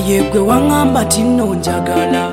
yegwe wangamba tino njagala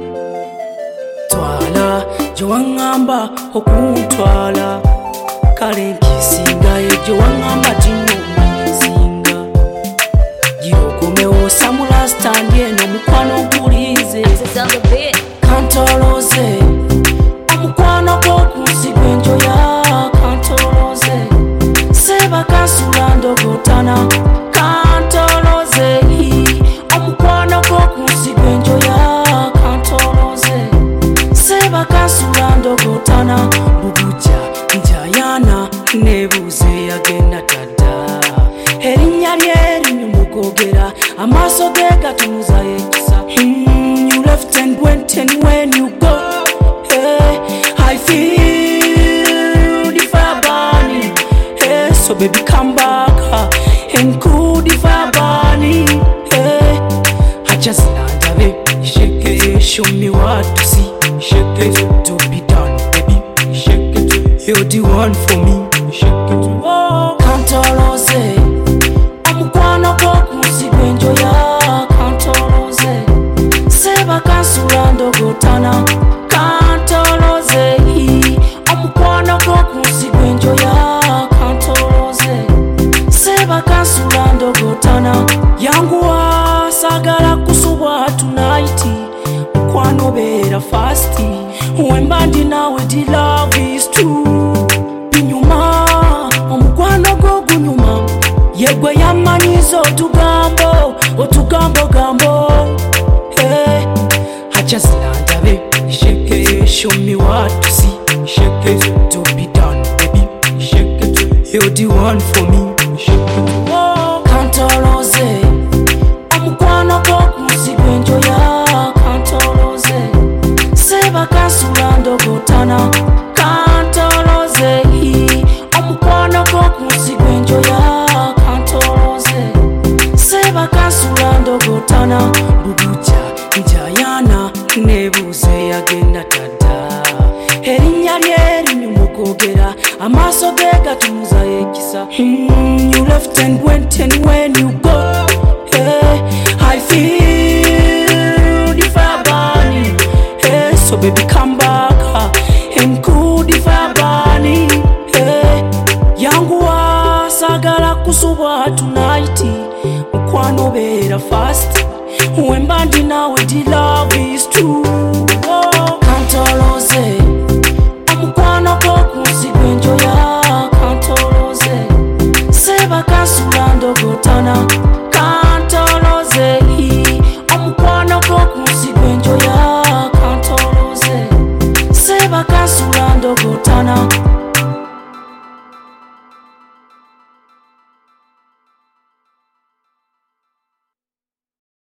twala gye wangamba okuntwala kale nkisinga egyo wangamba tino nsinga girokomewo samula standi eno mukwano gulize kantoloze omukwano gwokunsigwa enjoya kantoloze seba kansula ndogotana kantoloze omukwano gwokunsigwa enjoya kantoloze seba kansula ndogotana bubuja njayana nebuze yagenda tadda erinnya lye linyumukogera amaaso ge gatunuza ekisa you left and went and when you go hey, I feel the fire burning hey, so baby come back and cool the fire burning hey, I just nandabe shake it show me what to see shake it to be done baby shake it you're the one for me shake it oh kantoloze omukwano gwokunsigwa enjoya kantoloze seba kansula ndogotana kantoloze omukwano gwokunsigwa enjoya kantoloze seba kansula ndogotana yanguwa sagala kusubwa tonight mukwano beera fasti wemba ndi nawe di love is true binyuma omukwano gwo gunyuma yegwe yamanyiza otugambo hey, I just nandabe shake it show me what to see shake it to be done baby shake it you're the one for me shake it oh kantoloze omukwano gwokunsigwa enjoya kantoloze seba kansula ndogotana kantoloze omukwano gwokunsigwa enjoya kantoloze seba kansula ndogotana bubuja njayana nebuze yagenda tadda erinnya lye linyumukogera amaaso ge gatumuza ekisa you left and went and when you go hey, I feel the fire burning hey, so baby come back and cool the fire burning hey, yanguwa sagala kusubwa tonight mukwano beera fast wemba ndi nawe di love is true oh, kantoloze omukwano gwokunsigwa enjoya kantoloze seba kansula ndogotana kantoloze omukwano gwokunsigwa enjoya kantoloze seba kansula ndogotana